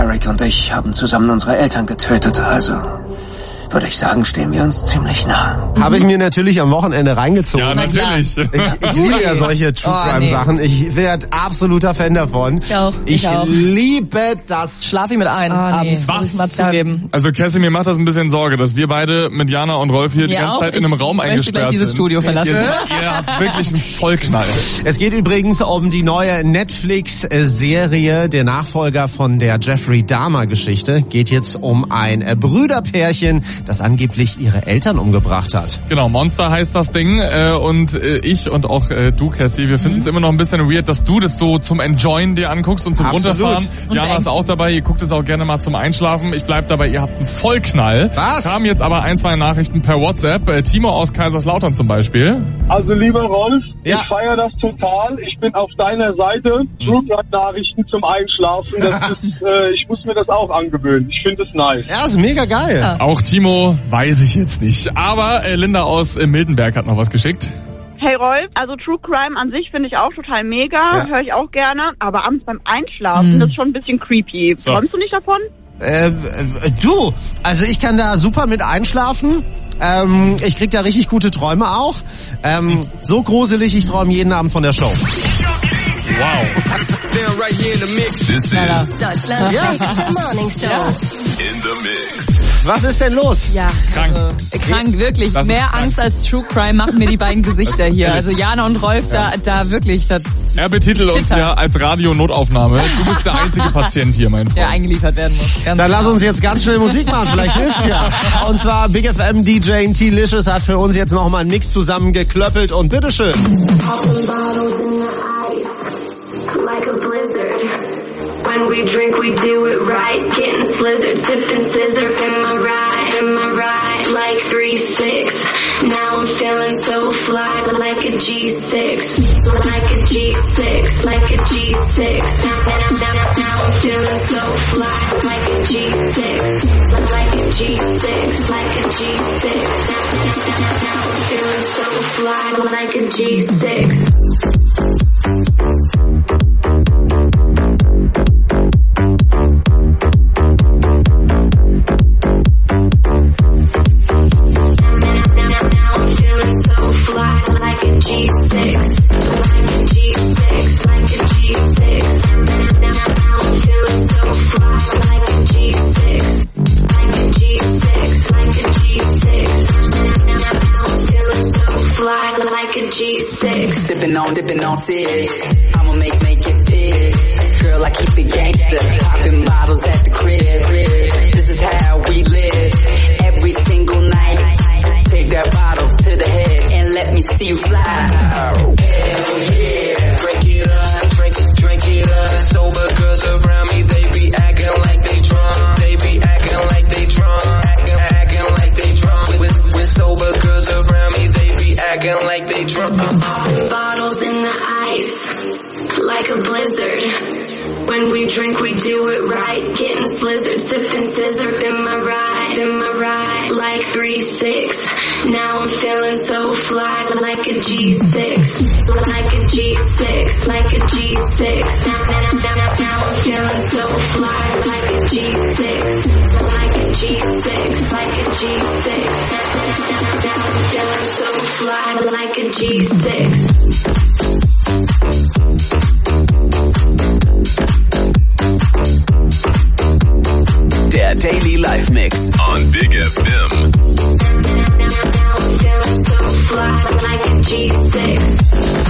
Eric und ich haben zusammen unsere Eltern getötet, also würde ich sagen, stehen wir uns ziemlich nah. Habe ich mir natürlich am Wochenende reingezogen. Ja, natürlich. Ich liebe ja solche True-Crime-Sachen. Ich werde absoluter Fan davon. Ich auch. Liebe das. Schlaf ich mit ein abends, muss ich mal zugeben. Also Cassie, mir macht das ein bisschen Sorge, dass wir beide mit Jana und Rolf hier die ganze Zeit in einem Raum eingesperrt sind. Ich möchte gleich dieses Studio verlassen. Ihr habt wirklich einen Vollknall. Es geht übrigens um die neue Netflix-Serie, der Nachfolger von der Jeffrey Dahmer-Geschichte. Geht jetzt um ein Brüderpärchen, das angeblich ihre Eltern umgebracht hat. Genau, Monster heißt das Ding. Und ich und auch du, Cassie, wir finden es immer noch ein bisschen weird, dass du das so zum Enjoyen dir anguckst und zum Runterfahren. Jana ist auch dabei, ihr guckt es auch gerne mal zum Einschlafen. Ich bleib dabei, ihr habt einen Vollknall. Was? Kamen jetzt aber 1, 2 Nachrichten per WhatsApp. Timo aus Kaiserslautern zum Beispiel. Also lieber Rolf, ja. Ich feiere das total. Ich bin auf deiner Seite. True-Crime-Nachrichten zum Einschlafen. Das ist, ich muss mir das auch angewöhnen. Ich finde es nice. Ja, ist mega geil. Ja. Auch Timo weiß ich jetzt nicht. Aber Linda aus Mildenberg hat noch was geschickt. Hey Rolf, also True Crime an sich finde ich auch total mega, höre ich auch gerne, aber abends beim Einschlafen, das ist schon ein bisschen creepy. So. Träumst du nicht davon? Du, also ich kann da super mit einschlafen. Ich krieg da richtig gute Träume auch. So gruselig, ich träume jeden Abend von der Show. Wow. This is Deutschlands nächste Morning Show. In the Mix. Was ist denn los? Ja, Krank. Also, krank, wirklich. Das ist Mehr krank. Angst als True Crime machen mir die beiden Gesichter hier. Also Jana und Rolf, da wirklich. Er betitelt uns ja als Radio-Notaufnahme. Du bist der einzige Patient hier, mein Freund. Der eingeliefert werden muss. Ganz Dann lass klar. uns jetzt ganz schnell Musik machen, vielleicht hilft's ja. Und zwar Big FM DJ T-Licious hat für uns jetzt nochmal einen Mix zusammengeklöppelt und bitteschön. Like a blizzard. When we drink, we do it right. Getting slizzard, sipping scissor. Am I right? Like 3-6. Now I'm feeling so fly, like a G6. Like a G6, like a G6. Now I'm feeling so fly, like a G6. Like a G6, like a G6. Now I'm feeling so fly, like a G6. Dipping on six. I'ma make it big. Girl, I keep it gangster. Popping bottles at the crib. This is how we live. Every single night. Take that bottle to the head and let me see you fly. Hell yeah. Drink it up, drink it up. Sober girls around me, they be acting like they drunk. They be acting like they drunk. Acting like they drunk. With sober girls around me, they be acting like they drunk. Bottles in the ice, like a blizzard. When we drink, we do it right. Getting slizzard, sipping scissor. Am I right? Like 3-6. Now I'm feeling so fly, like a G6. Like a G6, like a G6. Now I'm feeling so fly, like a G6. Like a G6, like a G6. Now I'm feeling so fly, like a G6. Der Daily Life Mix on Big FM. Now I'm feeling so fly, like a G6.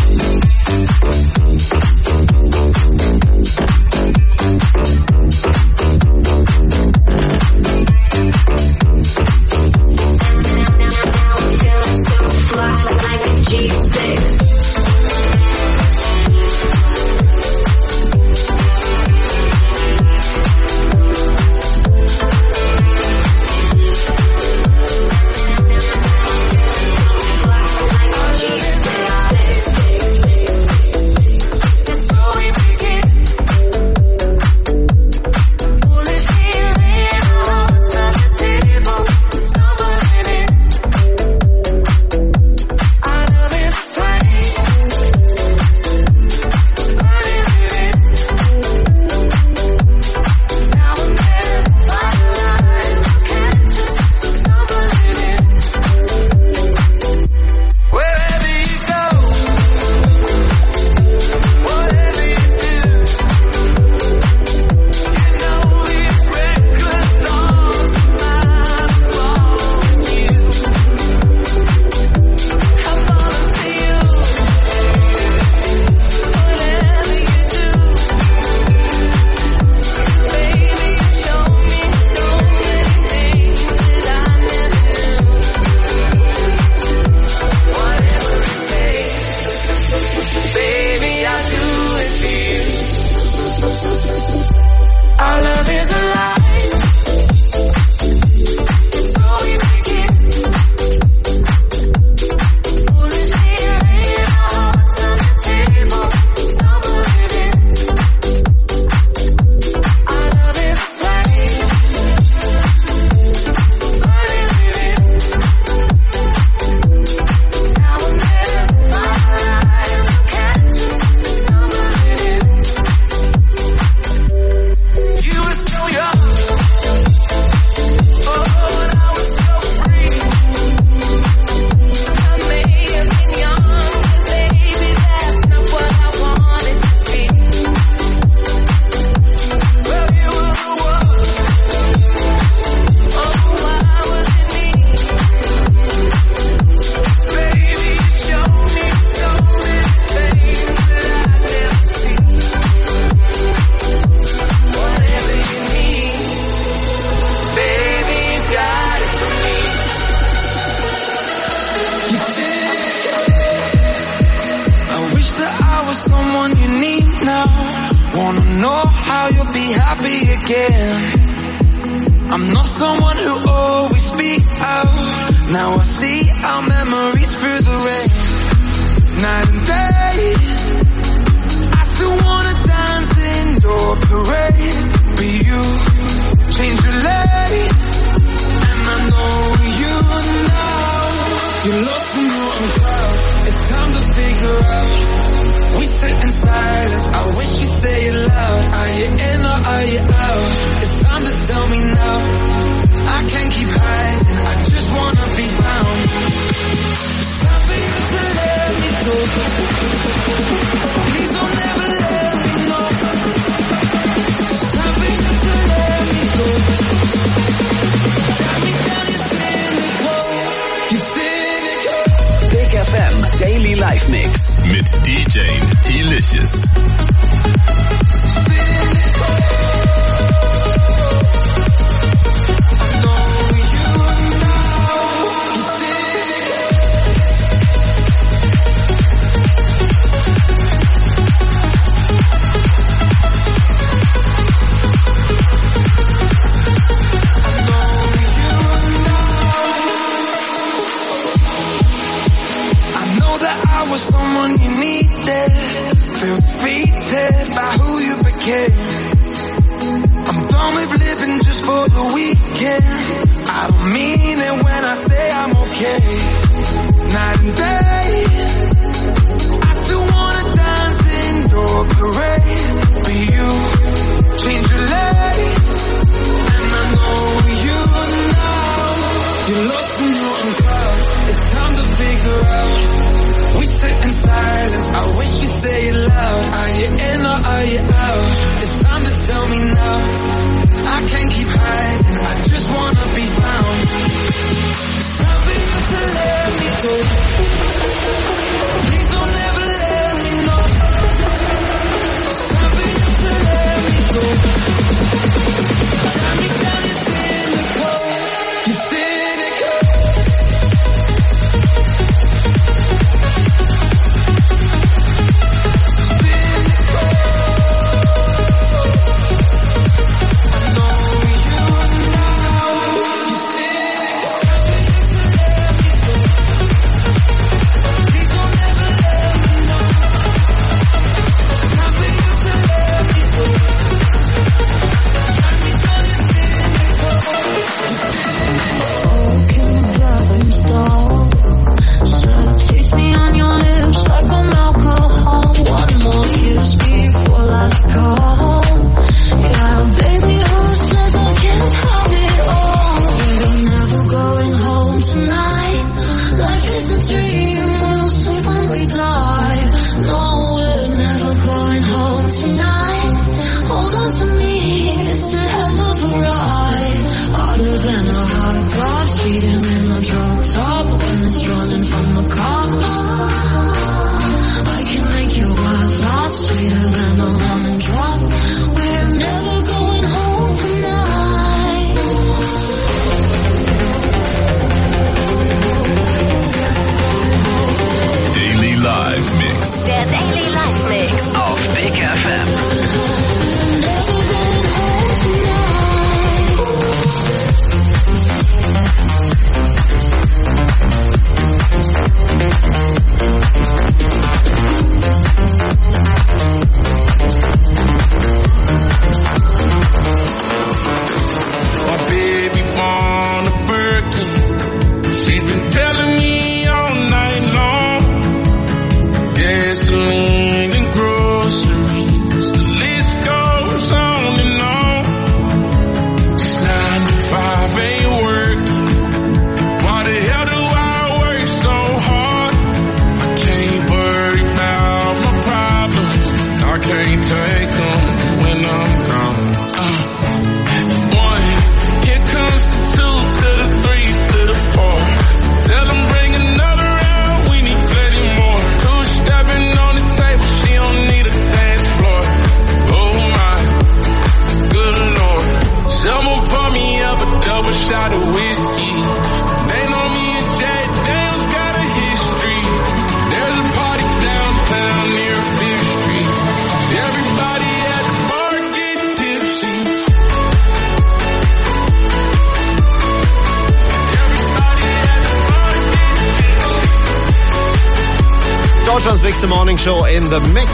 Now I'm feeling so fly, like a G6. happy again. I'm not someone who always speaks out. Now I see our memories through the rain. Night and day, I still wanna dance in your parade. But you change your lane, and I know you now. You're lost in your own crowd. It's time to figure out. We sit in silence, I wish you say it loud. Are you in or are you out? It's time to tell me now. I can't keep hiding, I just wanna be found. It's time for you to let me go. Please don't ever let me know. It's time for you to let me go. Drive me down, you're cynical. You're cynical. Big FM Daily Live Mix mit DJ T-Licious. Someone you needed, feel defeated by who you became. I'm done with living just for the weekend. I don't mean it when I say I'm okay. Night and day, I still wanna dance in your parade. But you change your lane, and I know you now. You're lost in your own crowd. It's time to figure out. We sit in silence, I wish you say it loud. Are you in or are you out? It's time to tell me now. I can't keep hiding, I just wanna be found. It's time for you to let me go. Please don't ever let me know. It's time for you to let me go. Drive me down, you're cynical. You're cynical. Der Daily Live Mix auf Big FM. Everybody at the bar getting tipsy. Deutschlands bigste Morning Show in the Mix.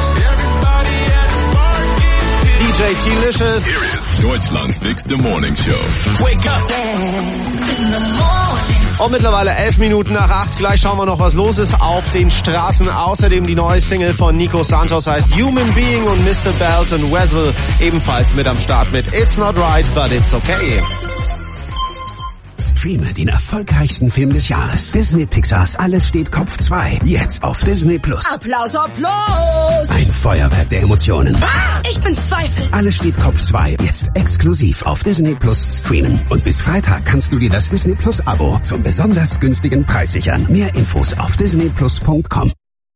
DJ T-Licious. Here is Deutschlands bigste Morning Show. Wake up. Und mittlerweile 11 Minuten nach 8. Gleich schauen wir noch, was los ist auf den Straßen. Außerdem die neue Single von Nico Santos heißt Human Being und Mr. Belt und Wessel ebenfalls mit am Start mit It's Not Right, But It's Okay. Streame den erfolgreichsten Film des Jahres. Disney Pixars Alles steht Kopf 2. Jetzt auf Disney Plus. Applaus, Applaus! Ein Feuerwerk der Emotionen. Ich bin Zweifel. Alles steht Kopf 2. Jetzt exklusiv auf Disney Plus streamen. Und bis Freitag kannst du dir das Disney Plus Abo zum besonders günstigen Preis sichern. Mehr Infos auf disneyplus.com.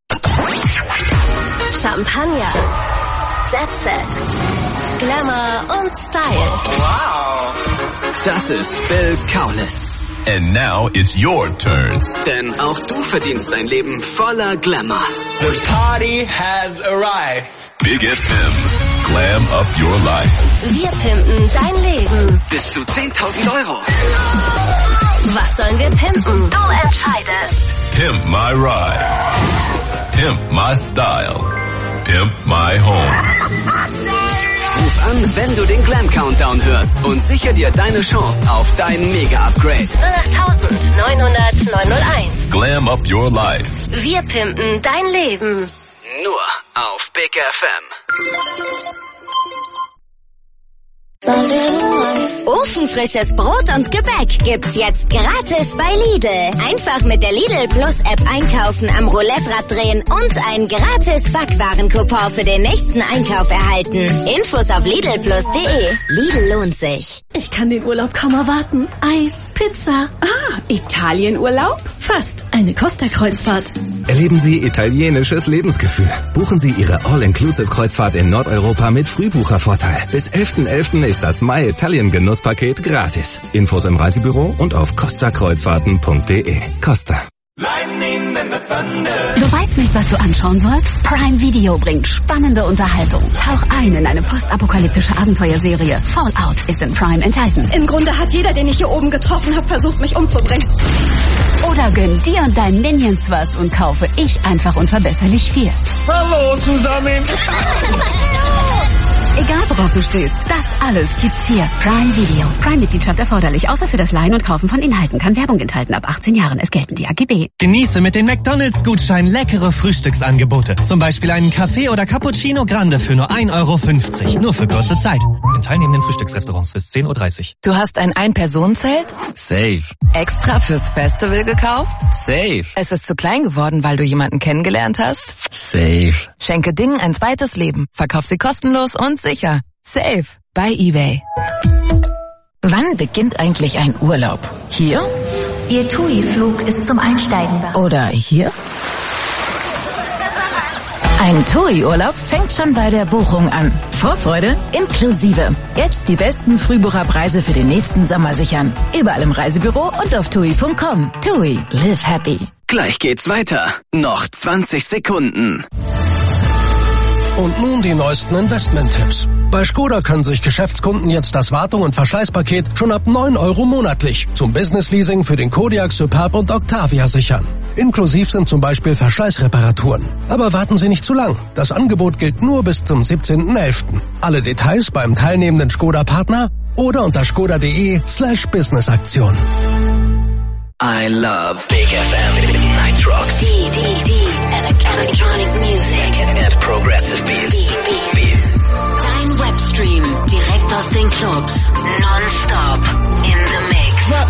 Champagner, Jet Set, Glamour und Style. Wow. Das ist Bill Kaulitz. And now it's your turn. Denn auch du verdienst ein Leben voller Glamour. The party has arrived. Big FM. Glam up your life. Wir pimpen dein Leben. Bis zu 10.000 Euro. Was sollen wir pimpen? Du entscheidest. Pimp my ride. Pimp my style. Pimp my home. Ruf an, wenn du den Glam Countdown hörst und sicher dir deine Chance auf dein Mega-Upgrade. 08901. Glam up your life. Wir pimpen dein Leben. Nur auf Big FM. Ofenfrisches Brot und Gebäck gibt's jetzt gratis bei Lidl. Einfach mit der Lidl Plus App einkaufen, am Roulette-Rad drehen und einen gratis Backwarencoupon für den nächsten Einkauf erhalten. Infos auf lidlplus.de. Lidl lohnt sich. Ich kann den Urlaub kaum erwarten. Eis, Pizza. Italienurlaub? Fast eine Costa-Kreuzfahrt. Erleben Sie italienisches Lebensgefühl. Buchen Sie Ihre All-Inclusive-Kreuzfahrt in Nordeuropa mit Frühbuchervorteil. Bis 11.11. ist das My Italian Genusspaket gratis. Infos im Reisebüro und auf costakreuzfahrten.de. Costa. Du weißt nicht, was du anschauen sollst? Prime Video bringt spannende Unterhaltung. Tauch ein in eine postapokalyptische Abenteuerserie. Fallout ist in Prime enthalten. Im Grunde hat jeder, den ich hier oben getroffen habe, versucht, mich umzubringen. Oder gönn dir und deinen Minions was und kaufe Ich einfach unverbesserlich 4. Hallo zusammen. Egal worauf du stehst, das alles gibt's hier. Prime Video. Prime-Mitgliedschaft erforderlich, außer für das Leihen und Kaufen von Inhalten. Kann Werbung enthalten. Ab 18 Jahren. Es gelten die AGB. Genieße mit den McDonald's-Gutscheinen leckere Frühstücksangebote. Zum Beispiel einen Kaffee oder Cappuccino Grande für nur 1,50 €. Nur für kurze Zeit. In teilnehmenden Frühstücksrestaurants bis 10.30 Uhr. Du hast ein Ein-Personen-Zelt? Safe. Extra fürs Festival gekauft? Safe. Es ist zu klein geworden, weil du jemanden kennengelernt hast? Safe. Schenke Dingen ein zweites Leben. Verkauf sie kostenlos und sicher. Safe bei eBay. Wann beginnt eigentlich ein Urlaub? Hier? Ihr TUI-Flug ist zum Einsteigen bereit. Oder hier? Ein TUI-Urlaub fängt schon bei der Buchung an. Vorfreude inklusive. Jetzt die besten Frühbucherpreise für den nächsten Sommer sichern. Überall im Reisebüro und auf TUI.com. TUI, live happy. Gleich geht's weiter. Noch 20 Sekunden. Und nun die neuesten Investment-Tipps. Bei Skoda können sich Geschäftskunden jetzt das Wartung- und Verschleißpaket schon ab 9 € monatlich zum Business-Leasing für den Kodiaq, Superb und Octavia sichern. Inklusiv sind zum Beispiel Verschleißreparaturen. Aber warten Sie nicht zu lang. Das Angebot gilt nur bis zum 17.11. Alle Details beim teilnehmenden Skoda-Partner oder unter skoda.de/Business-Aktion. I love Big FM. Night Rocks. Electronic Music. And Progressive Beats. Beats. Dein Webstream direkt aus den Clubs. Non-stop in the mix.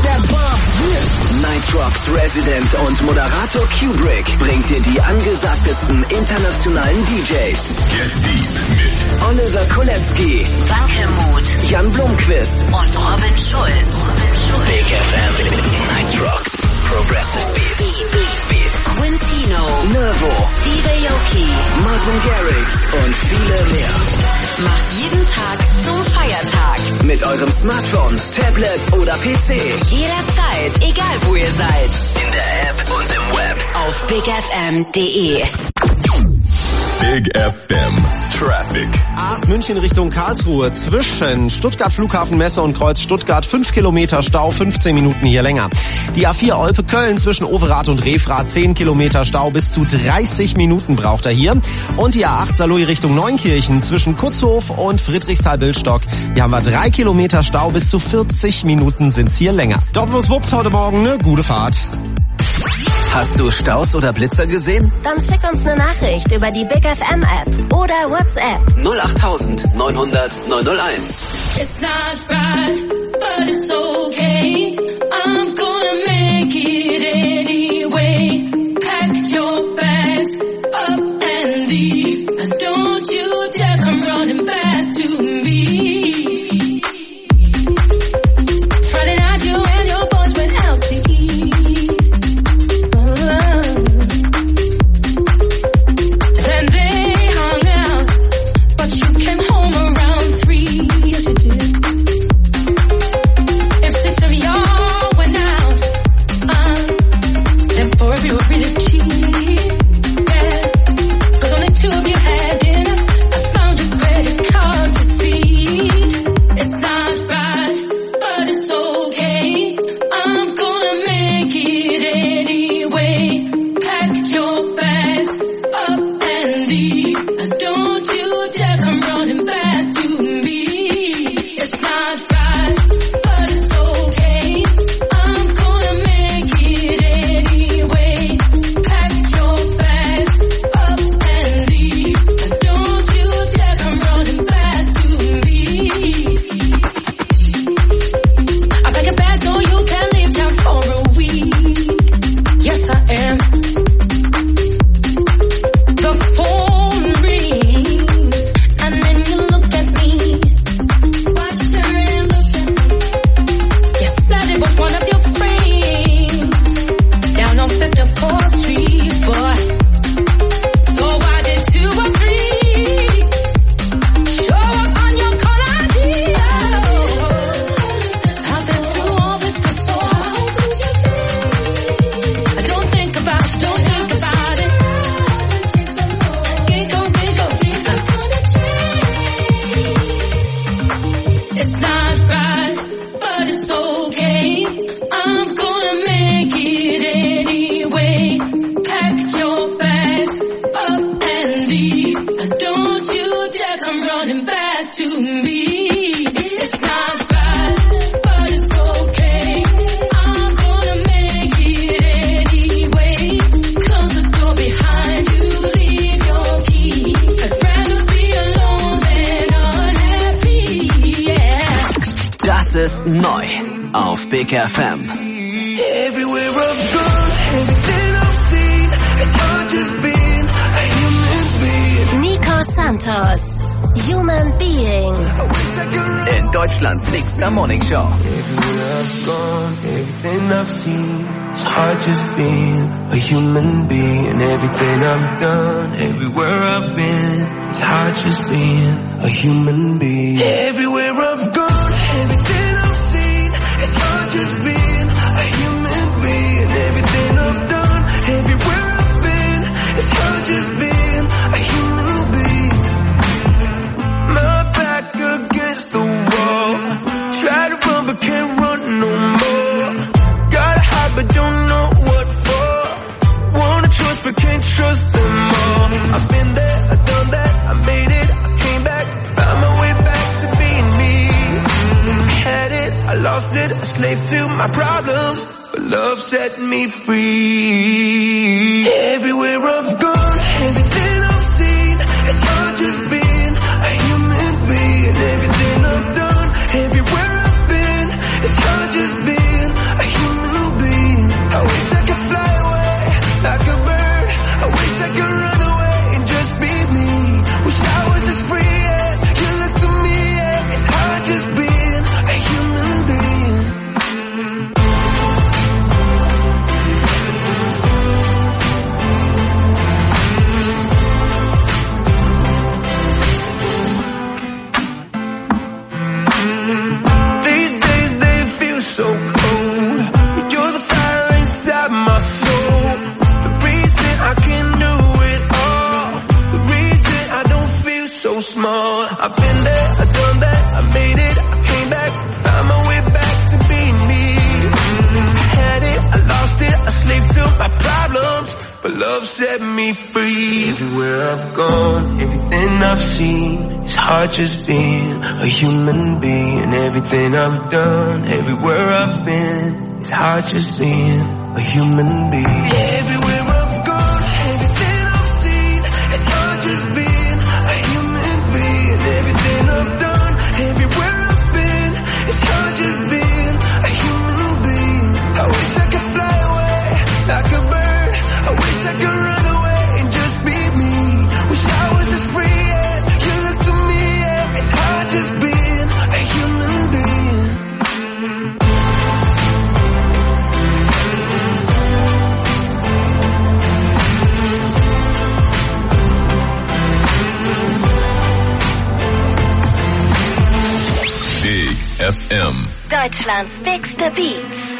Night Rocks Resident und Moderator Kubrick bringt dir die angesagtesten internationalen DJs. Get deep mit Oliver Kolecki, Wankelmut, Jan Blomqvist und Robin Schulz. Big FM. Night Rocks. Progressive Beats. Quintino, Nervo, Steve Aoki, Martin Garrix und viele mehr. Macht jeden Tag zum Feiertag. Mit eurem Smartphone, Tablet oder PC. Jederzeit, egal wo ihr seid. In der App und im Web. Auf bigfm.de. Big FM Traffic. München Richtung Karlsruhe zwischen Stuttgart Flughafen Messe und Kreuz Stuttgart 5 Kilometer Stau, 15 Minuten hier länger. Die A4 Olpe Köln zwischen Overath und Refrath 10 Kilometer Stau, bis zu 30 Minuten braucht er hier. Und die A8 Saarlouis Richtung Neunkirchen zwischen Kutzhof und Friedrichsthal-Billstock. Hier haben wir 3 Kilometer Stau, bis zu 40 Minuten sind's hier länger. Doppelus wuppt heute Morgen eine gute Fahrt. Hast du Staus oder Blitzer gesehen? Dann schick uns eine Nachricht über die Big FM App oder WhatsApp. 08000 900 901. It's not right, but it's okay. I'm gonna make it anyway. Pack your bags up and leave. And don't you dare come running back to me. Friday night you and your boys went out to eat. Then they hung out, but you came home around 3. Yes, you did. If 6 of y'all went out, then 4 of you were really cheap. Yeah, 'cause only 2 of you had dinner. I found a credit card receipt. It's not right, but it's okay. I'm gonna make it anyway. Pack your bags up and leave. And don't you dare come running back to me. It's not right, but it's okay. I'm gonna make it anyway. Pack your bags up and leave. And don't you dare come running back to me. I pack a bag so you can leave town for a week. Yes, I am. The phone rings, and then you look at me. Watch her and look at me. You said it was one of your friends down on 54th Street, boy. So why did 2 or 3 show up on your call ID? I've been through all this before. I don't think about it. It's not right, but it's okay. I'm gonna make it anyway. Pack your bags up and leave. And don't you dare come running back to me. It's not right, but it's okay. I'm gonna make it anyway. Close the door behind you, leave your key. I'd rather be alone than unhappy, yeah. Das ist neu auf Big FM. Everywhere I've gone, everything I've seen, it's hard just being a human being. Nico Santos, Human Being. In Deutschlands liebster Morning Show. Everywhere I've gone, everything I've seen, it's hard just being a human being. Everything I've done, everywhere I've been, it's hard just being a human being. Everywhere I've gone, everything I've seen, it's hard just being a human being. Everything I've done, everywhere I've been, it's hard just being a human being. My back against the wall, try to run but can't run no more. Gotta hide but don't know what for. Wanna trust but can't trust them all. I've been there, I've done that, I made it, I came back, found my way back to being me. I had it, I lost it, a slave to my problems, but love set me free. Everywhere I've gone, everything I've seen, it's hard just being a human being. Everything I've done, everywhere I've been, it's hard just being a human being. I wish I could fly away like a bird. I wish I could run away and just be me. Wish I was as free as you look to me. Yeah. It's hard just being a human being. love set me free. Everywhere I've gone, everything I've seen, it's hard just being a human being. Everything I've done, everywhere I've been, it's hard just being a human being. Everywhere I've gone, everything I've seen, it's hard just being a human being. Everything I've done, everywhere I've been, it's hard just being a human being. I wish I could fly away like a bird. I wish I could run away and just be me. Wish I was as free as you look to me. Yeah. It's hard just being a human being. Big FM. Deutschlands bigste Beats.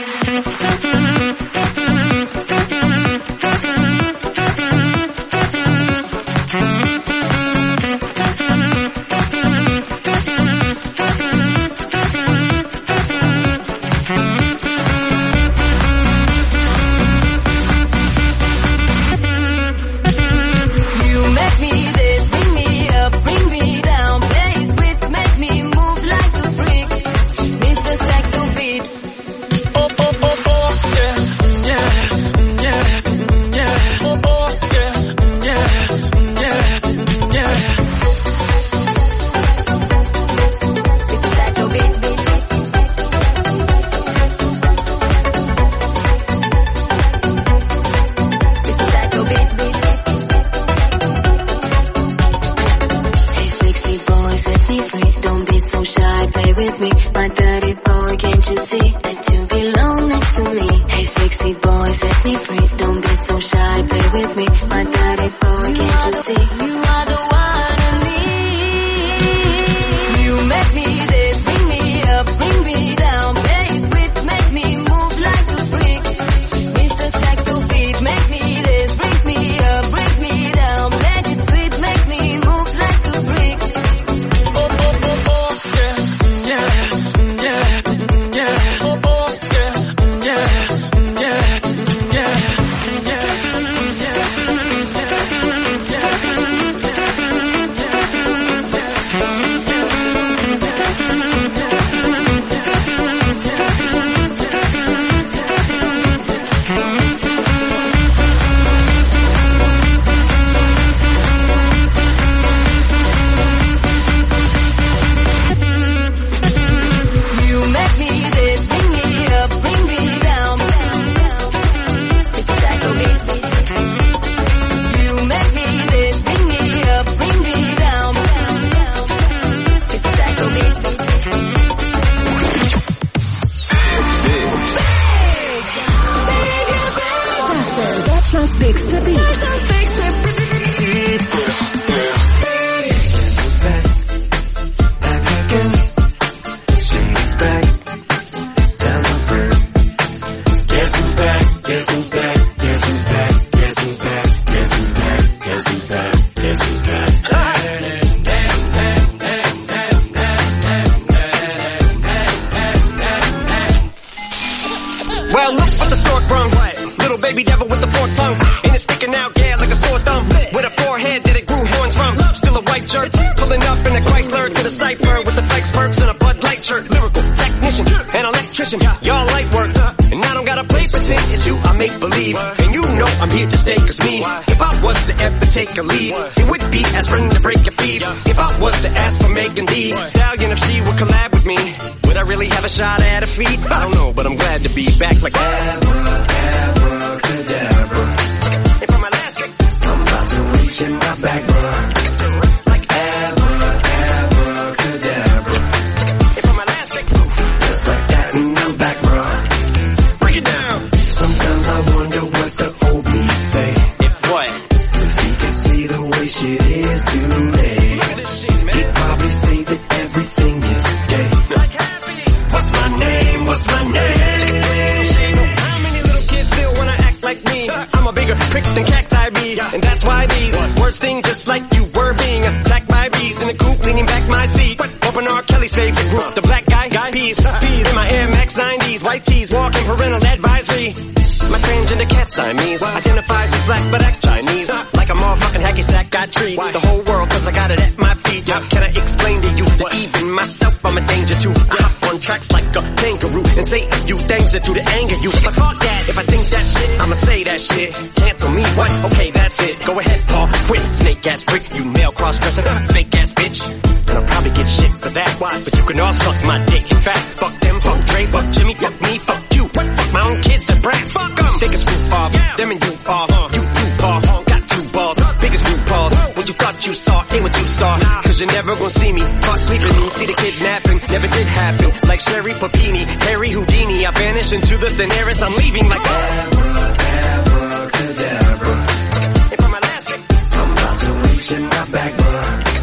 My Air Max 90s, white tees, walking parental advisory. My changing the cat Siamese. Identifies as black but acts Chinese. Like a motherfucking hacky sack, got treat the whole world cause I got it at my feet. How can I explain to you that even myself I'm a danger to? I hop on tracks like a kangaroo and say a few things that do to anger you. But fuck that, if I think that shit, I'ma say that shit. Cancel me, what? Okay, that's it. Go ahead, Paul, quit. Snake ass prick, you male cross-dresser, fake ass bitch. And I'll probably get shit for that. Why? But you can all suck my dick. In fact, fuck them, fuck Dre, fuck Jimmy, fuck me, fuck you. Fuck my own kids that brat. Fuck them. They can screw off. Them and you are. You too, Paul. Got two balls. Biggest RuPaul's. What you thought you saw ain't what you saw. Cause you're never gonna see me. Caught sleeping me. See the kidnapping. Never did happen. Like Sherry Papini. Harry Houdini. I vanish into the thin air as I'm leaving like abracadabra. If I'm elastic, I'm about to reach in my back, bruh.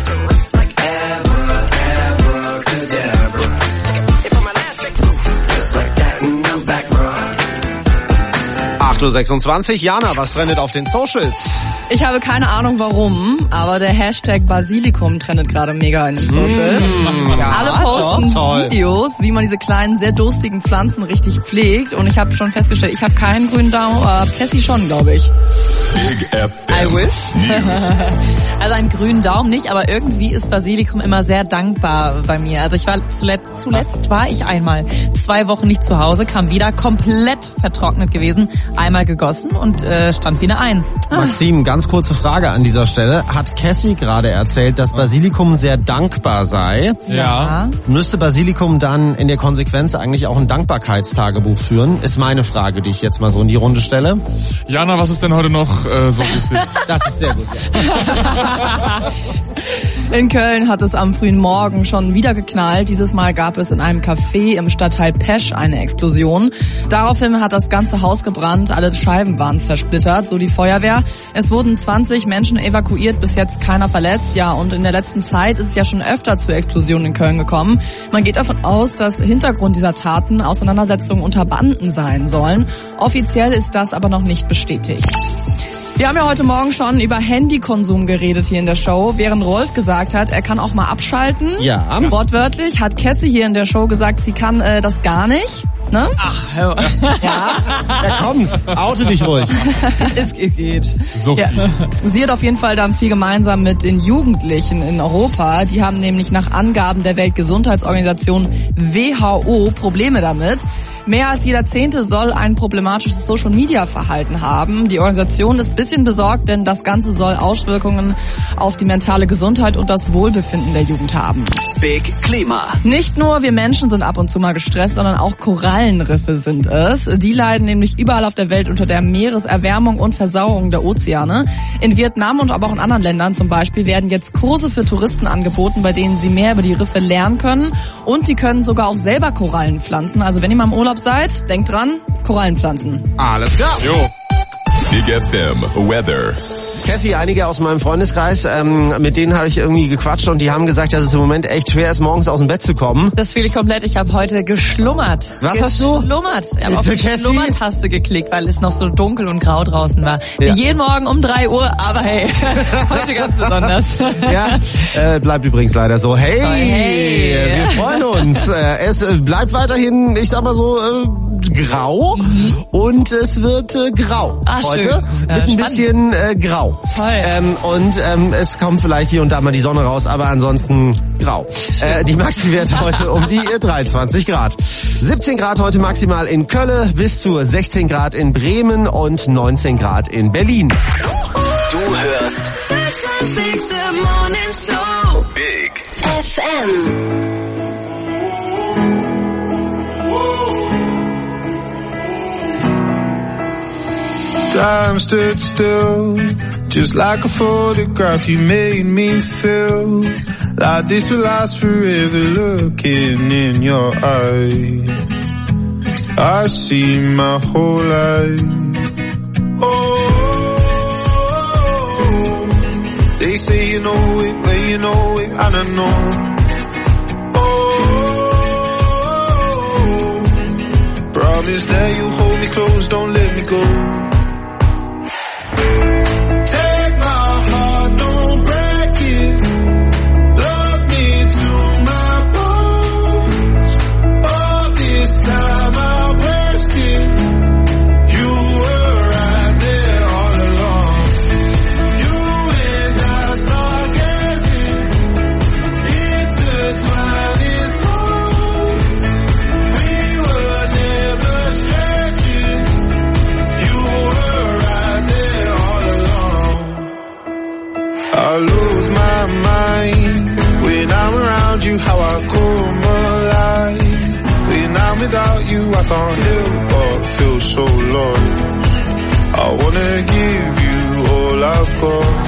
8:26 Uhr. Jana, was trendet auf den Socials? Ich habe keine Ahnung warum, aber der Hashtag Basilikum trendet gerade mega in den Socials. Ja, alle posten Videos, wie man diese kleinen, sehr durstigen Pflanzen richtig pflegt. Und ich habe schon festgestellt, ich habe keinen grünen Daumen, aber Cassie schon, glaube ich. I wish. Also einen grünen Daumen nicht, aber irgendwie ist Basilikum immer sehr dankbar bei mir. Also ich war zuletzt war ich einmal 2 Wochen nicht zu Hause, kam wieder komplett vertrocknet gewesen, einmal gegossen und stand wie eine 1. Maxim, ganz kurze Frage an dieser Stelle. Hat Cassie gerade erzählt, dass Basilikum sehr dankbar sei? Ja. Müsste Basilikum dann in der Konsequenz eigentlich auch ein Dankbarkeitstagebuch führen? Ist meine Frage, die ich jetzt mal so in die Runde stelle. Jana, was ist denn heute noch so wichtig? Das ist sehr gut, ja. In Köln hat es am frühen Morgen schon wieder geknallt. Dieses Mal gab es in einem Café im Stadtteil Pesch eine Explosion. Daraufhin hat das ganze Haus gebrannt, alle Scheiben waren zersplittert, so die Feuerwehr. Es wurden 20 Menschen evakuiert, bis jetzt keiner verletzt. Ja, und in der letzten Zeit ist es ja schon öfter zu Explosionen in Köln gekommen. Man geht davon aus, dass Hintergrund dieser Taten Auseinandersetzungen unter Banden sein sollen. Offiziell ist das aber noch nicht bestätigt. Wir haben ja heute Morgen schon über Handykonsum geredet hier in der Show, während Rolf gesagt hat, er kann auch mal abschalten. Ja. Wortwörtlich hat Cassie hier in der Show gesagt, sie kann das gar nicht. Ne? Ach, hör mal. Ja. Ja, komm, oute dich ruhig. Es geht. So. Ja. Sie hat auf jeden Fall dann viel gemeinsam mit den Jugendlichen in Europa. Die haben nämlich nach Angaben der Weltgesundheitsorganisation WHO Probleme damit. Mehr als jeder 10. soll ein problematisches Social-Media-Verhalten haben. Die Organisation ist ein bisschen besorgt, denn das Ganze soll Auswirkungen auf die mentale Gesundheit und das Wohlbefinden der Jugend haben. Big Klima. Nicht nur wir Menschen sind ab und zu mal gestresst, sondern auch Korallenriffe sind es. Die leiden nämlich überall auf der Welt unter der Meereserwärmung und Versauerung der Ozeane. In Vietnam und aber auch in anderen Ländern zum Beispiel werden jetzt Kurse für Touristen angeboten, bei denen sie mehr über die Riffe lernen können. Und die können sogar auch selber Korallen pflanzen. Also wenn ihr mal im Urlaub seid, denkt dran, Korallen pflanzen. Alles klar. Jo. Big FM Weather. Cassie, einige aus meinem Freundeskreis, mit denen habe ich irgendwie gequatscht und die haben gesagt, dass es im Moment echt schwer ist, morgens aus dem Bett zu kommen. Das fühle ich komplett. Ich habe heute geschlummert. Was hast du? Geschlummert. Ich habe auf die Schlummertaste geklickt, weil es noch so dunkel und grau draußen war. Ja. Jeden Morgen um 3 Uhr, aber hey, heute ganz besonders. Ja, bleibt übrigens leider so. Hey, wir freuen uns. Es bleibt weiterhin, ich sag mal so, grau und es wird grau heute mit ein bisschen grau. Toll. Und es kommt vielleicht hier und da mal die Sonne raus, aber ansonsten grau. Die Maxi-Werte heute um die 23 Grad. 17 Grad heute maximal in Köln, bis zu 16 Grad in Bremen und 19 Grad in Berlin. Du hörst Deutschlands bigste Morning Show. Big FM. Time stood still, just like a photograph. You made me feel like this will last forever. Looking in your eyes, I see my whole life. Oh, they say you know it, but you know it, and I know. Oh, promise that you hold me close, don't let me go. Take my heart, don't break it. Love me to my bones. All this time I wasted. You were without you I can't help but feel so lost. I wanna give you all I've got.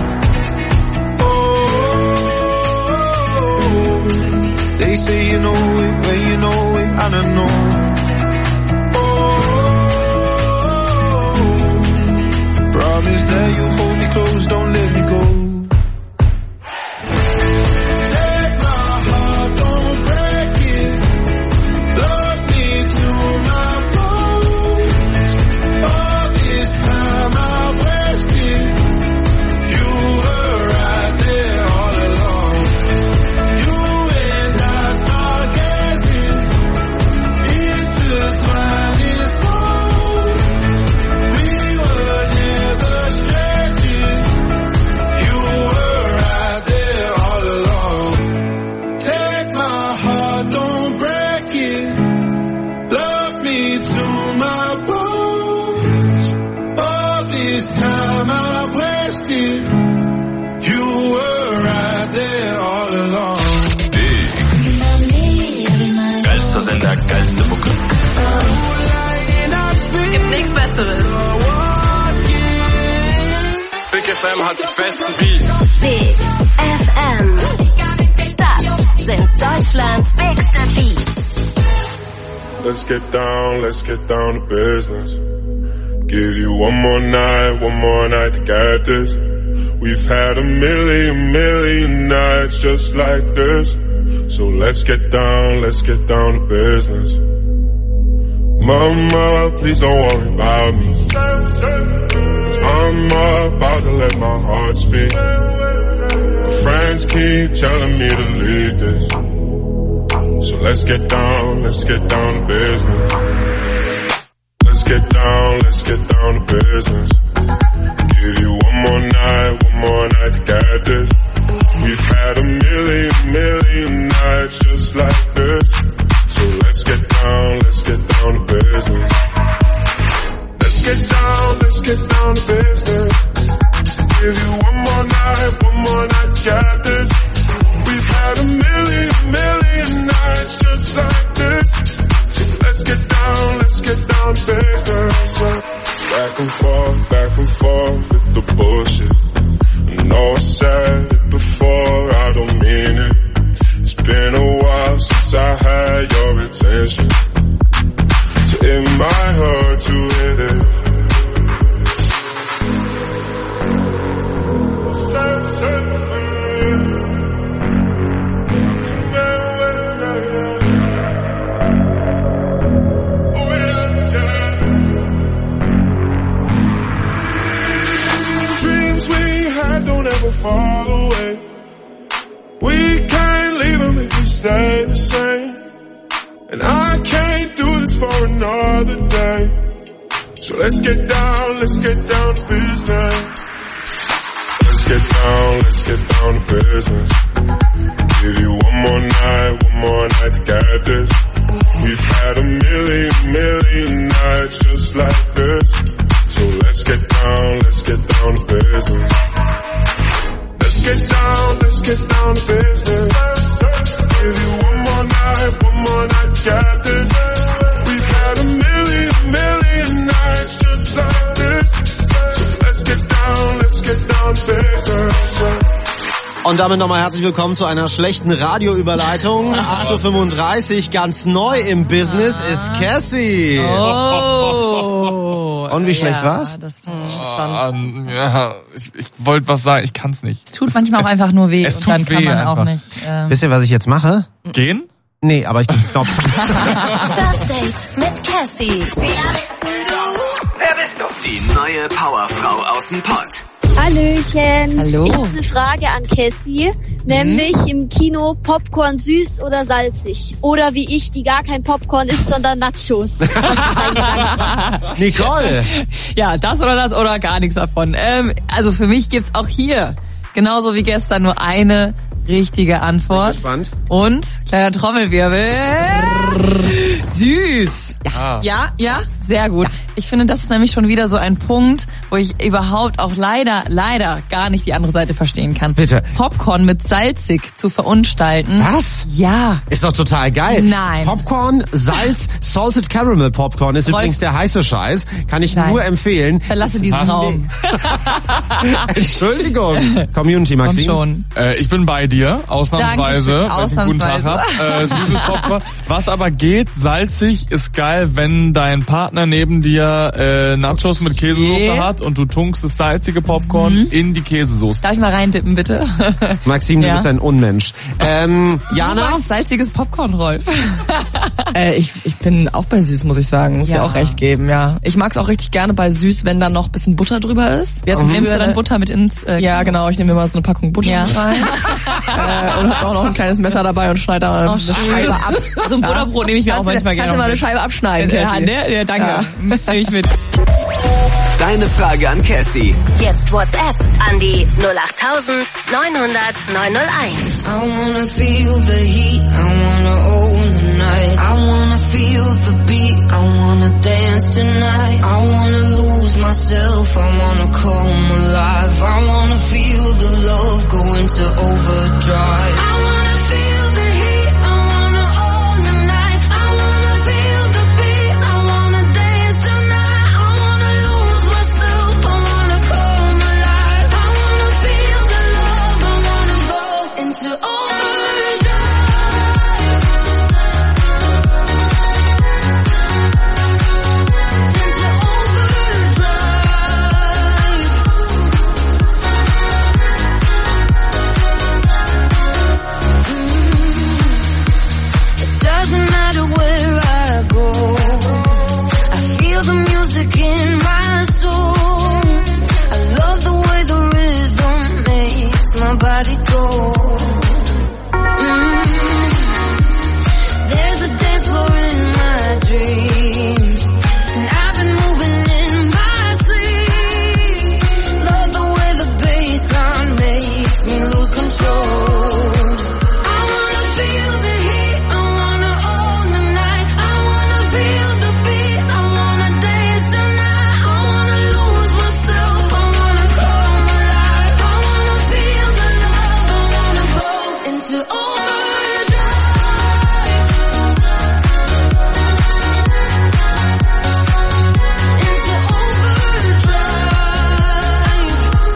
Oh, they say you know it when you know it, and I know. Oh, promise that you hold me close, don't let me go. Sender, geilste Mucke. Gibt nichts Besseres. Big FM hat die besten Beats. Big FM. Das sind Deutschlands bigste Beats. Let's get down to business. Give you one more night to get this. We've had a million nights just like this. So let's get down to business. Mama, please don't worry about me. 'Cause I'm about to let my heart speak. My friends keep telling me to leave this. So let's get down to business. Let's get down to business. Give you one more night to get this. We've had a million nights just like this. So let's get down to business. Let's get down to business. Give you one more night to get this. We've had a million nights just like this. So let's get down to business. Back and forth with the bullshit. I know I said it before, I don't mean it. It's been a while since I had your attention, so it might hurt to hit it. Dreams we had don't ever fall away. We can't leave them if we stay the same. And I can't do this for another day. So let's get down to business. Let's get down to business. Give you one more night to get this. We've had a million nights just like this. So let's get down to business. Let's get down to business. Give you one more night to get this. We've had a million nights just like this. So let's get down to business. Und damit nochmal herzlich willkommen zu einer schlechten Radioüberleitung. 8:35 Uhr, ganz neu im Business ist Cassie. Oh. Und wie schlecht war's? Das war schon ich wollte was sagen, ich kann's nicht. Es tut manchmal auch einfach nur weh. Es und tut dann kann weh man einfach. auch nicht. Wisst ihr, was ich jetzt mache? Gehen? Nee, aber ich drücke Knopf. First Date mit Cassie. Wer bist du? Die neue Powerfrau aus dem Pott. Hallöchen. Hallo. Ich habe eine Frage an Cassie, nämlich im Kino Popcorn süß oder salzig? Oder wie ich, die gar kein Popcorn isst, sondern Nachos. Nicole! Ja, das oder gar nichts davon. Also für mich gibt's auch hier, genauso wie gestern, nur eine richtige Antwort. Bin gespannt. Und, kleiner Trommelwirbel, süß. Ja. Ja, Sehr gut. Ich finde, das ist nämlich schon wieder so ein Punkt, wo ich überhaupt auch leider gar nicht die andere Seite verstehen kann. Bitte. Popcorn mit salzig zu verunstalten. Was? Ja. Ist doch total geil. Nein. Popcorn, Salz, Salted Caramel Popcorn ist übrigens der heiße Scheiß. Kann ich nur empfehlen. Verlasse diesen Raum. Entschuldigung. Community, Maxim. Schon. Ich bin bei dir, ausnahmsweise. Wenn ich einen guten Tag hab. Süßes Popcorn. Was aber geht, salzig, ist geil, wenn dein Partner neben dir Nachos mit Käsesoße hat und du tunkst das salzige Popcorn in die Käsesoße. Darf ich mal reindippen, bitte? Maxim, du bist ein Unmensch. Jana? Du magst salziges Popcorn, Rolf. Ich bin auch bei süß, muss ich sagen. Muss dir auch recht geben, ja. Ich mag's auch richtig gerne bei süß, wenn da noch ein bisschen Butter drüber ist. Nimmst du dann Butter mit ins ja, genau. Ich nehme mir mal so eine Packung Butter mit rein. Und hab auch noch ein kleines Messer dabei und schneide da eine Scheibe ab. So ein Butterbrot nehme ich mir auch manchmal gerne. Kannst du mal eine Scheibe abschneiden, ja, ne? Ja, danke. Ja. Nehme ich mit. Deine Frage an Cassie. Jetzt WhatsApp an die 08900 901. I wanna feel the heat, I wanna own the night. I wanna feel the beat, I wanna dance tonight. I wanna lose myself, I wanna come alive. I wanna feel the love go into overdrive. I wanna feel the heat, I wanna own the night. I wanna feel the beat, I wanna dance tonight. I wanna lose myself, I wanna come alive. I wanna feel the love, I wanna go into overdrive. Body go. There's a dance floor in my dreams, and I've been moving in my sleep. Love the way the bassline makes me lose control. I wanna feel the heat, I wanna own the night. I wanna feel the beat, I wanna dance tonight. I wanna lose myself, I wanna come alive. I wanna feel the love, I wanna go into overdrive. Into overdrive.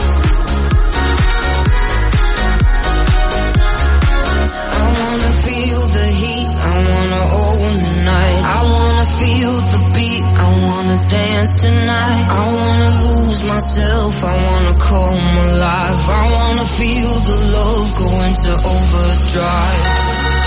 I wanna feel the heat, I wanna own the night. I wanna feel the beat, I wanna dance tonight. I wanna lose myself, I wanna come alive. I wanna feel the love go into overdrive.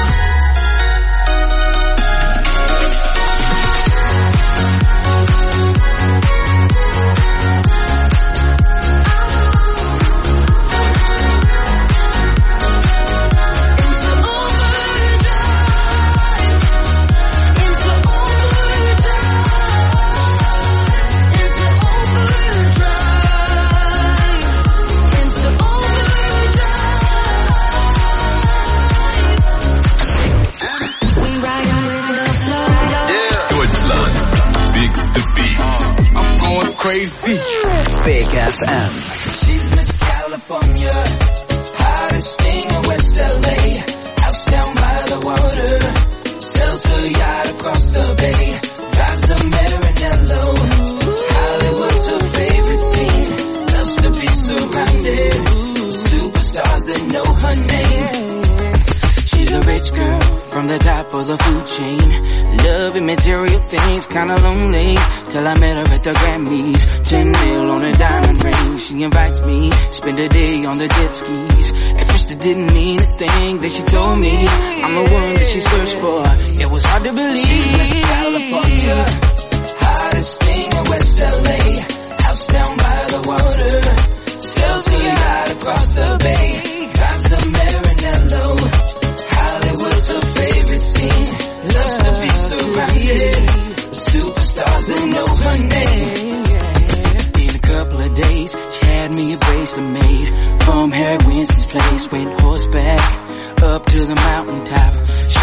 Crazy. Big FM. She's Miss California, hottest thing in West LA. House down by the water, sells her yacht across the bay. Drives a Maranello, Hollywood's her favorite scene. Loves to be surrounded, superstars that know her name. She's a rich girl from the top of the food chain. Loving material things, kinda lonely. Till I met her at the Grammys. 10 mil on a diamond ring. She invites me to spend a day on the jet skis. At first it didn't mean a thing. Then she told me I'm the one that she searched for. It was hard to believe. She's Miss California, hottest thing in West LA. House down by the water, sells her yacht across the bay. Drives a Maranello, Hollywood's her favorite scene. Loves to be surrounded, superstars that know her name. In a couple of days, she had me a bracelet made from Harry Winston's place. Went horseback up to the mountaintop.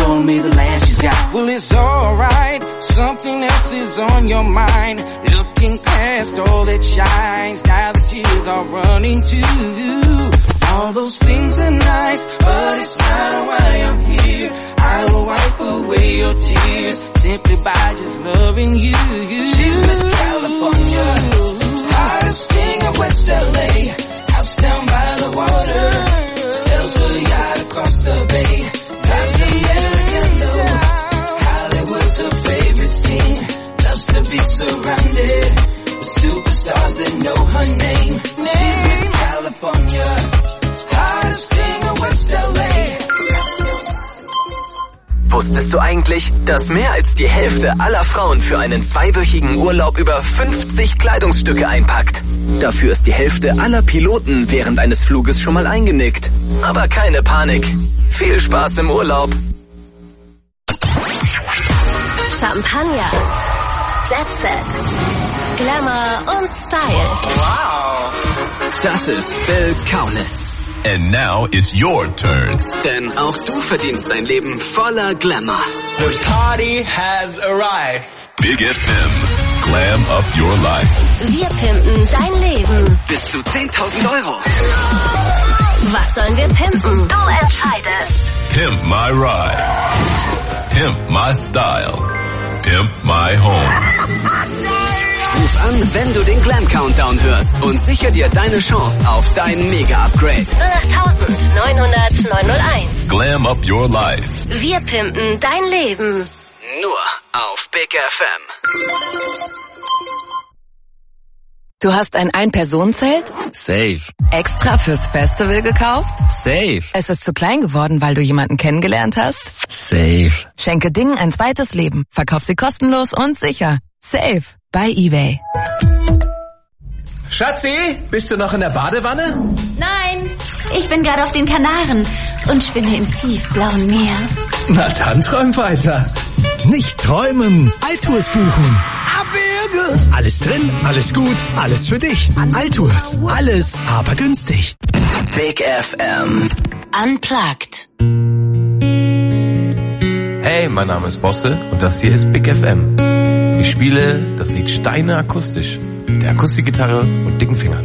told me the land she's got. Well, it's alright, something else is on your mind. Looking past all that shines, now the tears are running too. All those things are nice, but it's not why I'm here. I will wipe away your tears, simply by just loving you. She's Miss California, hottest thing in West LA. House down by the water, sells her yacht across the bay. Drives American though, Hollywood's her favorite scene. Loves to be surrounded with superstars that know her name. She's Miss California, hottest thing in West LA. Wusstest du eigentlich, dass mehr als die Hälfte aller Frauen für einen 2-wöchigen Urlaub über 50 Kleidungsstücke einpackt? Dafür ist die Hälfte aller Piloten während eines Fluges schon mal eingenickt. Aber keine Panik. Viel Spaß im Urlaub. Champagner, Jet Set, Glamour und Style. Wow! Das ist Bill Kaulitz. And now it's your turn. Denn auch du verdienst ein Leben voller Glamour. The party has arrived. Big FM. Glam up your life. Wir pimpen dein Leben. Bis zu 10.000 €. Was sollen wir pimpen? Du entscheidest. Pimp my ride. Pimp my style. Pimp my home. Ruf an, wenn du den Glam Countdown hörst und sicher dir deine Chance auf dein Mega-Upgrade. 08901. Glam up your life. Wir pimpen dein Leben. Nur auf Big FM. Du hast ein Ein-Personen-Zelt? Safe. Extra fürs Festival gekauft? Safe. Es ist zu klein geworden, weil du jemanden kennengelernt hast? Safe. Schenke Dingen ein zweites Leben. Verkauf sie kostenlos und sicher. Safe. Bei eBay. Schatzi, bist du noch in der Badewanne? Nein, ich bin gerade auf den Kanaren und schwimme im tiefblauen Meer. Na dann träum weiter. Nicht träumen, Altours buchen. Alles drin, alles gut, alles für dich. Altours, alles, aber günstig. Big FM. Unplugged. Hey, mein Name ist Bosse und das hier ist Big FM. Ich spiele das Lied Steine akustisch, der Akustikgitarre und dicken Fingern.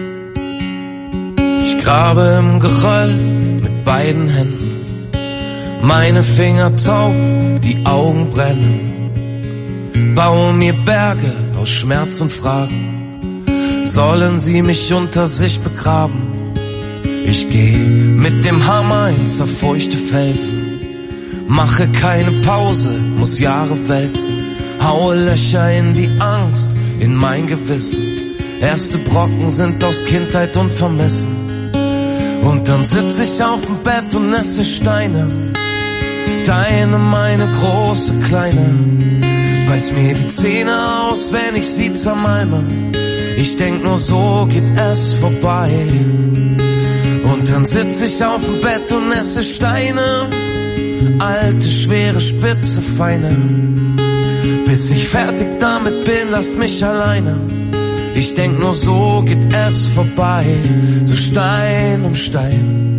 Ich grabe im Geröll mit beiden Händen, meine Finger taub, die Augen brennen. Baue mir Berge aus Schmerz und Fragen, sollen sie mich unter sich begraben? Ich geh mit dem Hammer in zerfurchte Felsen, mache keine Pause, muss Jahre wälzen. Haue Löcher in die Angst, in mein Gewissen. Erste Brocken sind aus Kindheit und Vermissen. Und dann sitz ich auf dem Bett und esse Steine. Deine, meine große, kleine. Beiß mir die Zähne aus, wenn ich sie zermalme. Ich denk nur so geht es vorbei. Und dann sitz ich auf dem Bett und esse Steine. Alte, schwere, spitze, feine. Bis ich fertig damit bin, lasst mich alleine. Ich denk nur so geht es vorbei. So Stein um Stein.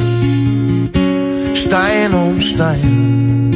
Stein um Stein.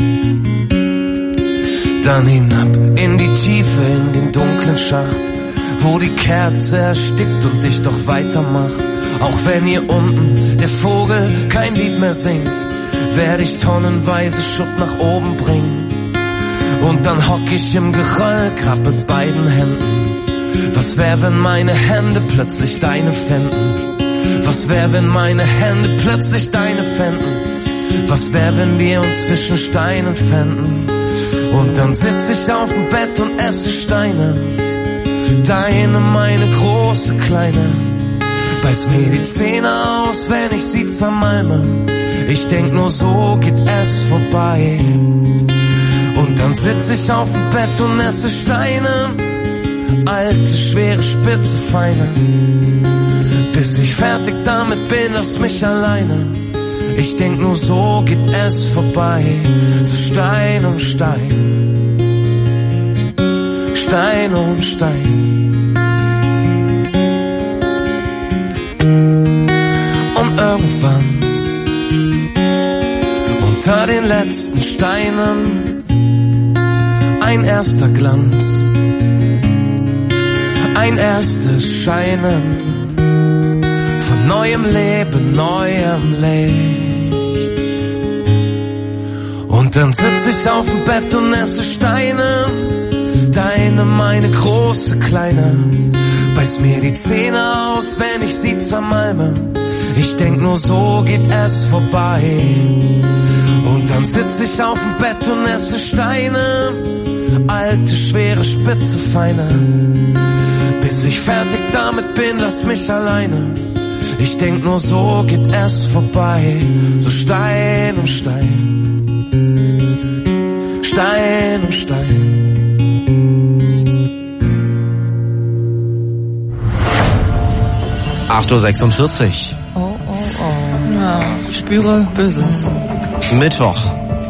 Dann hinab in die Tiefe, in den dunklen Schacht, wo die Kerze erstickt und dich doch weitermacht. Auch wenn hier unten der Vogel kein Lied mehr singt, werde ich tonnenweise Schutt nach oben bringen. Und dann hock ich im Geröll, grab mit beiden Händen. Was wär, wenn meine Hände plötzlich deine fänden? Was wär, wenn meine Hände plötzlich deine fänden? Was wär, wenn wir uns zwischen Steinen fänden? Und dann sitz ich auf dem Bett und esse Steine. Deine, meine große, kleine. Beiß mir die Zähne aus, wenn ich sie zermalme. Ich denk nur so geht es vorbei. Und dann sitz ich auf dem Bett und esse Steine. Alte, schwere, spitze, feine. Bis ich fertig damit bin, lass mich alleine. Ich denk nur so geht es vorbei. So Stein um Stein. Stein um Stein. Und irgendwann unter den letzten Steinen ein erster Glanz, ein erstes Scheinen von neuem Leben, neuem Licht. Und dann sitz ich auf dem Bett und esse Steine, deine, meine, große, kleine. Beiß mir die Zähne aus, wenn ich sie zermalme. Ich denk nur, so geht es vorbei. Und dann sitz ich auf dem Bett und esse Steine, alte, schwere, spitze, feine. Bis ich fertig damit bin, lass mich alleine. Ich denk nur, so geht es vorbei. So Stein um Stein, Stein um Stein. 8:46 Uhr. Oh. Ja, ich spüre Böses. Mittwoch.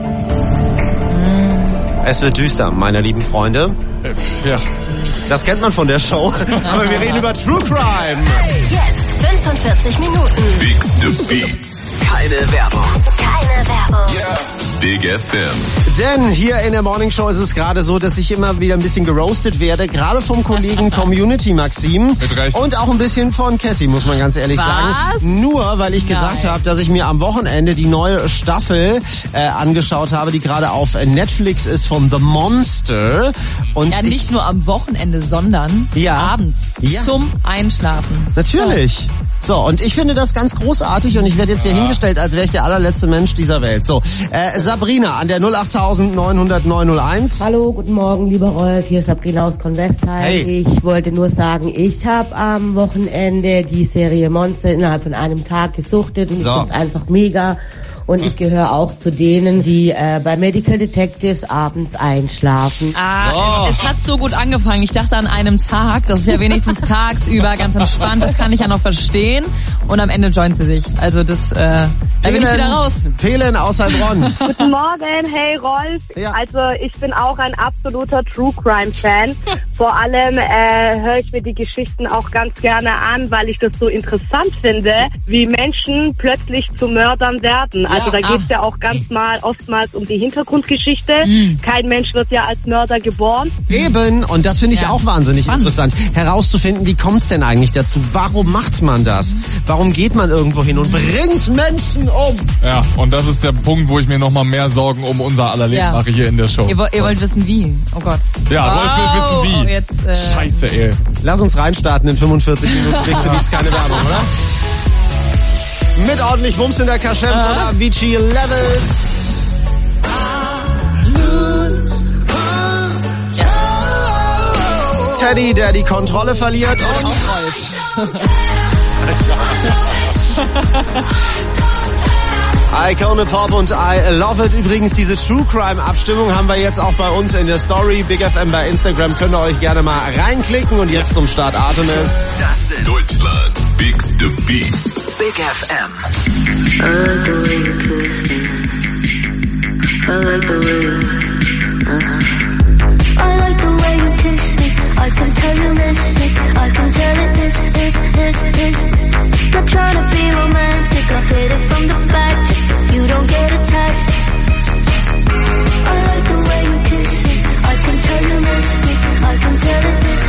Es wird düster, meine lieben Freunde. Ja. Das kennt man von der Show. Aber wir reden über True Crime. Jetzt 45 Minuten. Beats to Beats. Keine Werbung. Yeah. Big FM. Denn hier in der Morning Show ist es gerade so, dass ich immer wieder ein bisschen geroastet werde. Gerade vom Kollegen Community Maxim. Und auch ein bisschen von Cassie, muss man ganz ehrlich sagen. Nur, weil ich gesagt habe, dass ich mir am Wochenende die neue Staffel angeschaut habe, die gerade auf Netflix ist von The Monster. Und ja, nicht nur am Wochenende, sondern abends zum Einschlafen. Natürlich. So, und ich finde das ganz großartig und ich werde jetzt hier hingestellt, als wäre ich der allerletzte Mensch dieser Welt. So, Sabrina an der 08900 Hallo, guten Morgen, lieber Rolf. Hier ist Sabrina aus Convestheim. Hey. Ich wollte nur sagen, ich habe am Wochenende die Serie Monster innerhalb von einem Tag gesuchtet und ich finde es einfach mega. Und ich gehöre auch zu denen, die bei Medical Detectives abends einschlafen. Es hat so gut angefangen. Ich dachte an einem Tag, das ist ja wenigstens tagsüber ganz entspannt, das kann ich ja noch verstehen. Und am Ende joint sie sich. Also das, da bin ich wieder raus. Pelen aus Heilbronn. Guten Morgen, hey Rolf. Ja. Also ich bin auch ein absoluter True Crime Fan. Vor allem höre ich mir die Geschichten auch ganz gerne an, weil ich das so interessant finde, wie Menschen plötzlich zu Mördern werden. Also da geht es ja auch oftmals um die Hintergrundgeschichte. Kein Mensch wird ja als Mörder geboren. Eben, und das finde ich auch wahnsinnig interessant, herauszufinden, wie kommt es denn eigentlich dazu? Warum macht man das? Warum geht man irgendwo hin und bringt Menschen um? Ja, und das ist der Punkt, wo ich mir nochmal mehr Sorgen um unser aller Leben mache hier in der Show. Ihr wollt wissen, wie? Oh Gott. Ja, Rolf will wissen, wie. Jetzt, Scheiße, ey. Lass uns reinstarten in 45 Minuten. Kriegst du jetzt keine Werbung, oder? Mit ordentlich Wumms in der Kaschem von Avicii Levels. Teddy, der die Kontrolle verliert. Und Icona Pop und I Love It. Übrigens, diese True Crime Abstimmung haben wir jetzt auch bei uns in der Story. Big FM bei Instagram. Könnt ihr euch gerne mal reinklicken. Und jetzt zum Start Artemis. Das sind Deutschlands Bigs to Beats. Big FM. I like the way you kiss me. I like the way you... I like the way you kiss me. I can tell you miss me. I can tell it is. Not trying to be romantic. I hit it from the back just so you don't get attached. I like the way you kiss me. I can tell you miss me. I can tell it is.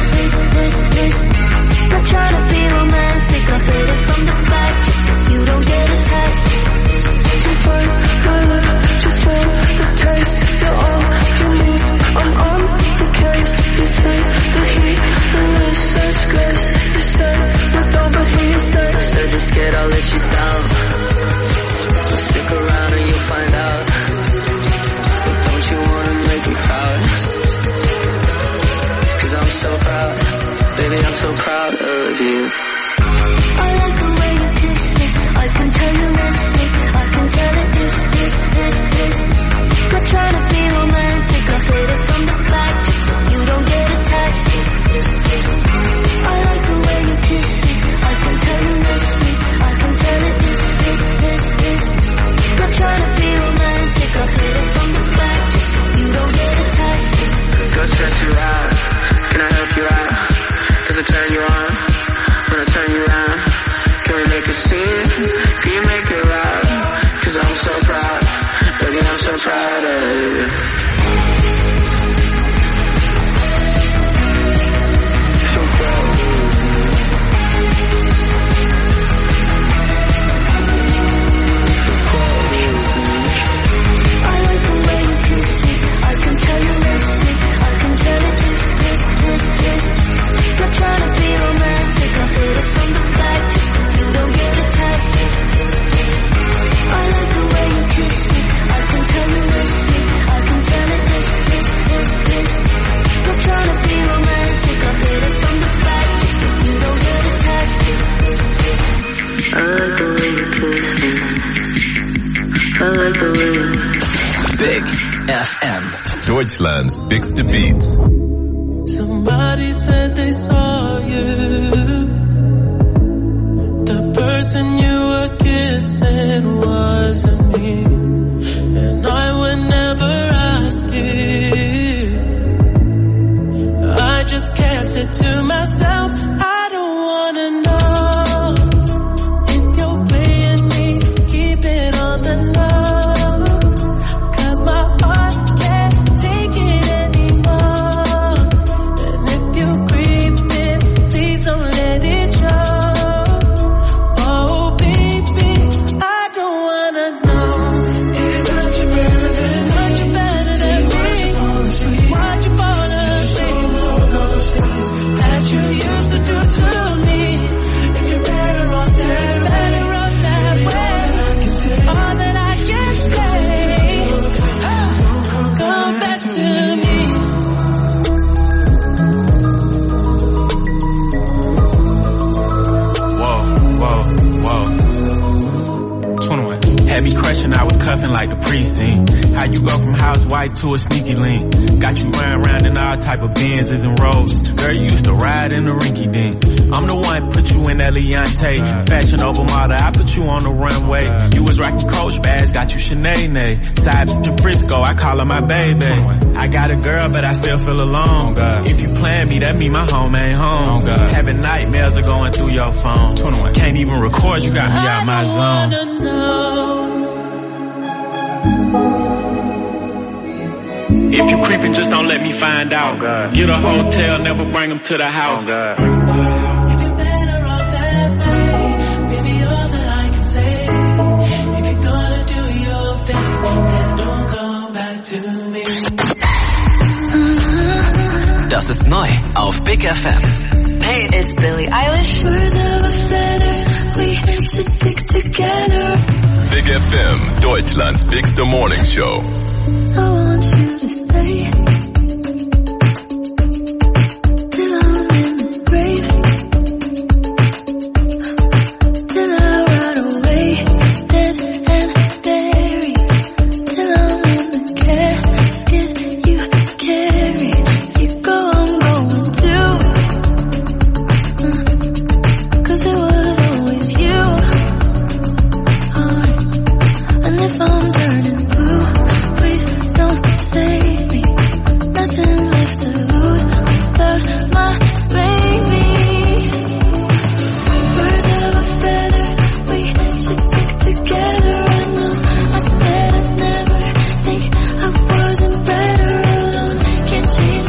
Not trying to be romantic. I hit it from the back just so you don't get attached. To bite my lip, just feel the taste. You're all you need. I'm on the case. You take the heat and it's such grace. You say you don't, but here stay. Said you're scared I'll let you down. Stick around and you'll find out. But don't you wanna make me proud? 'Cause I'm so proud. Baby, I'm so proud of you. I like the way you kiss me. I can tell you miss me. I can tell it is. Not trying to be romantic. I hit it from the back just so you don't get attached. I like the way you kiss me. I can tell you miss me. I can tell it is. Not trying to be romantic. I hit it from the back just so you don't get attached. So stress you out. Can I help you out? Does it turn you on? When I turn you around, can we make a scene? Can you make it loud? 'Cause I'm so proud. Baby, I'm so proud. Deutschland's bigste Beats. Somebody said they saw you. The person you were kissing wasn't me. And I would never ask you. I just kept it to myself. I don't wanna know if you're playing me. Keep it on the low, 'cause my heart can't take it anymore. And if you creep it, please don't let it show. Oh baby, I don't wanna know. Did it touch you better than me? Touch you better than me? Why'd you fall asleep? That you used to do to me. If you're better off that way, all that I can say, come back to me. Whoa. 21. Had me crushing, I was cuffing like the precinct. How you go from house white to a sneaky link? Got you running around in all type of Benzes and Rolls. Girl, you used to ride in the rinky dink. I'm the one put you in that Leontay. Fashion over model, I put you on the runway. You was rocking Coach bags, got you Sinead. Side bitch in Frisco, I call her my baby. I got a girl, but I still feel alone. If you plan me, that mean my home ain't home. Having nightmares are going through your phone. 21. Can't even record, you got me out my zone. If you creeping, just don't let me find out. Get a hotel, never bring them to the house. If you're better off that way, baby, all that I can say. If you're gonna do your thing, then don't come back to me. Das ist neu auf Big FM. Hey, it's Billie Eilish. Birds of a feather, we should stick together. Big FM, Deutschlands bigste Morning Show. I want you to stay till I'm in the grave, till I rot away, dead and buried, till I'm in the casket you carry. If you go, I'm going too, 'cause it was always you. And if I'm turning blue, please don't save me. Nothing left to lose without my baby. Birds of a feather, we should stick together. I know I said I'd never think I wasn't better alone. Can't change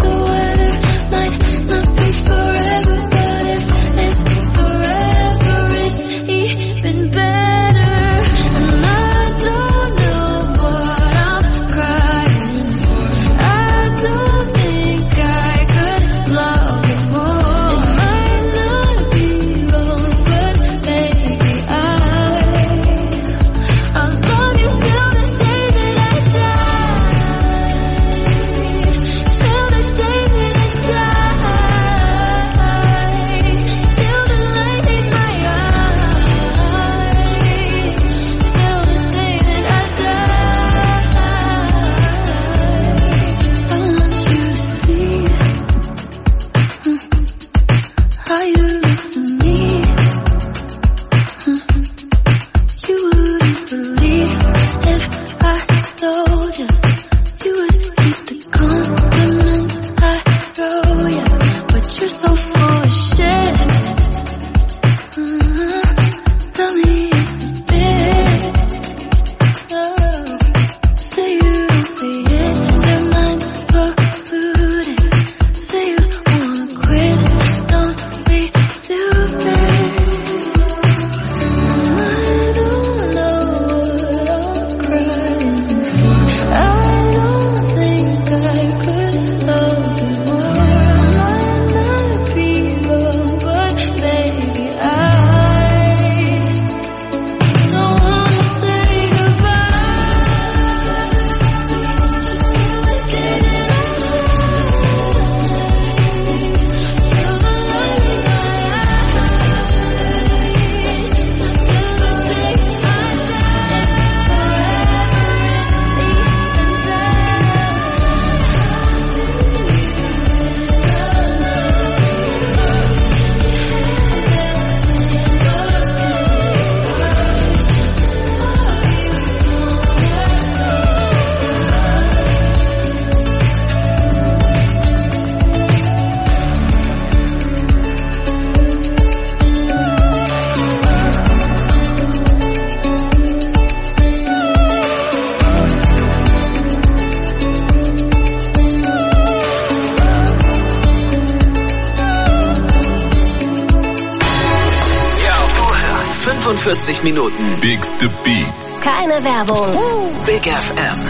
45 Minuten. Bigste Beats. Keine Werbung. Big FM.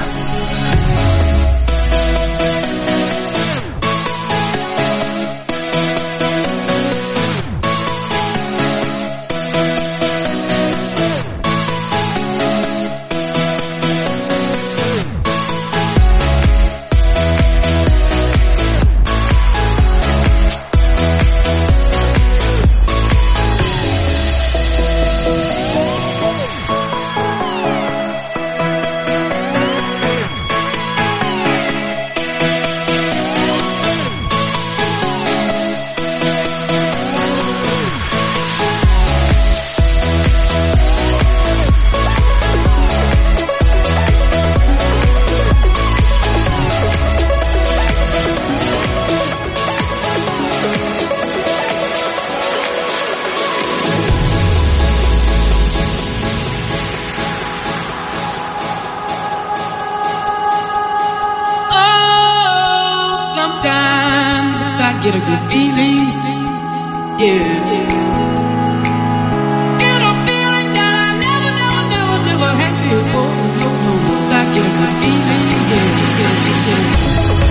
Get a good feeling, yeah. Get a feeling that I never had before. I get a good feeling, yeah.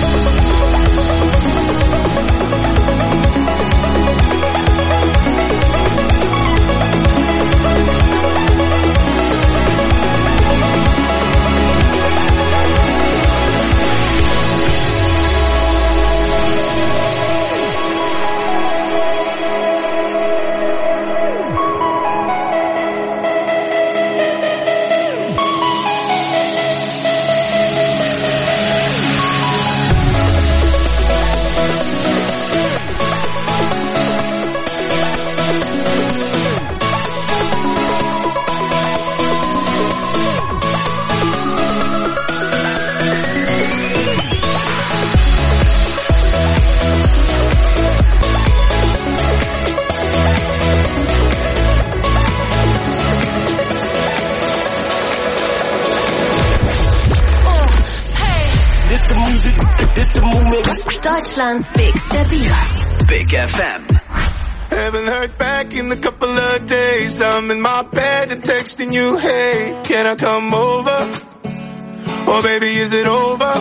Deutschlands bigste Beats. Big FM. Haven't heard back in a couple of days. I'm in my bed and texting you, hey, can I come over? Or baby, is it over?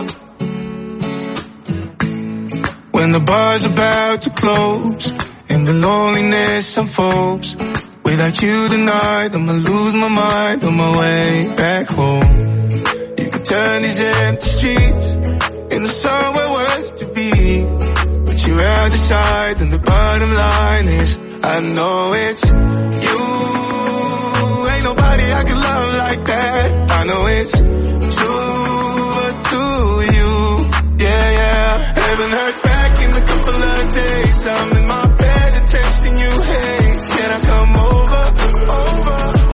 When the bar's about to close and the loneliness unfolds, without you tonight, I'ma lose my mind on my way back home. You can turn these empty streets into somewhere worth to be, but you're out the side, and the bottom line is I know it's you. Ain't nobody I can love like that. I know it's